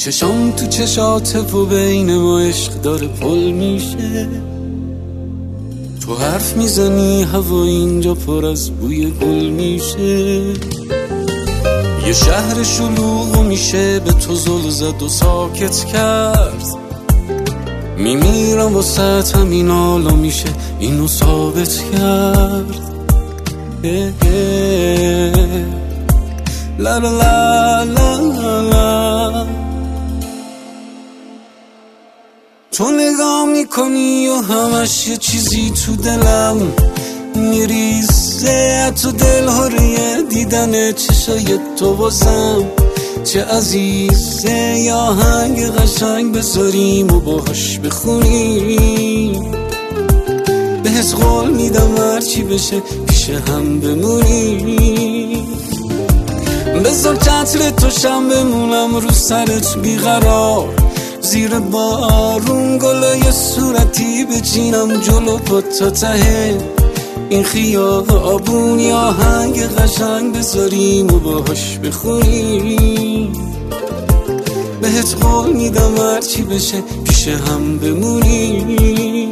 چشام تو چشاته و بین ما عشق داره پل میشه. تو حرف میزنی هوا اینجا پر از بوی گل میشه. یه شهر شلوغ میشه به تو زل زد و ساکت کرد. میمیرم واسه همین حالا میشه اینو ثابت کرد. لا لا لا لا لا. تو نگاه میکنی و همش یه چیزی تو دلم میریزه. تو دل هره دیدن چشای تو بازم چه عزیزه. یا آهنگ قشنگ بذاریم و باهاش بخونیم. بهت قول میدم هرچی بشه پیش هم بمونیم. بذار چتر تو شم بمونم رو سرت بیقرار. زیر بارون گلای صورتی بچینم جلو پا تا ته این خیابون. یا آهنگ قشنگ بذاریم و باهاش بخونیم. بهت قول میدم هرچی بشه پیش هم بمونیم.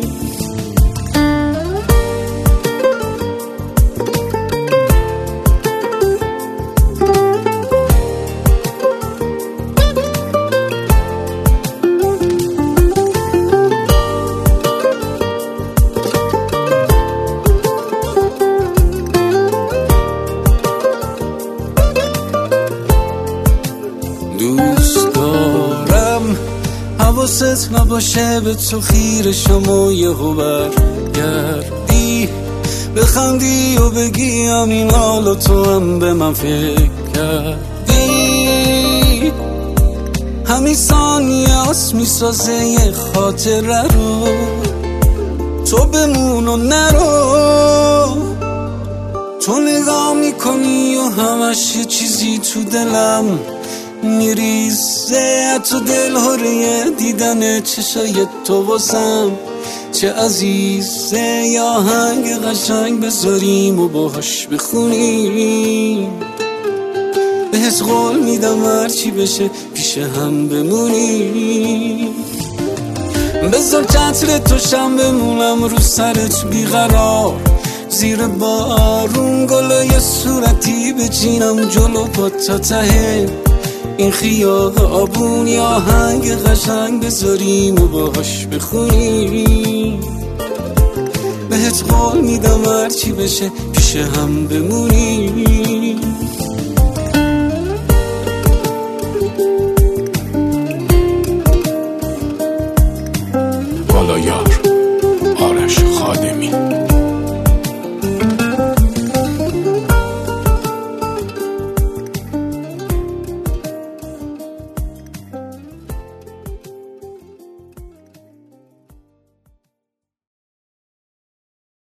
دوست دارم حواست نباشه به تو خیرشم و یهو برگردی بخندی و بگی همین حالا تو هم به من فکر کردی. همین ثانیه هست میسازه یه خاطره رو. تو بمون و نرو. تو نگاه میکنی و همش یه چیزی تو دلم میریزه. تو دل هره دیدن چشای تو واسم چه عزیزه. یا آهنگ قشنگ بذاریم و باهاش بخونیم. بهت قول میدم هرچی بشه پیش هم بمونیم. بذار چتر تو شم بمونم رو سرت بیقرار. زیر بارون گلای صورتی بچینم جلو پا تا ته این خیابون. یا آهنگ قشنگ بذاریم و باهاش بخونیم. بهت قول میدم هرچی بشه پیش هم بمونیم. بالایار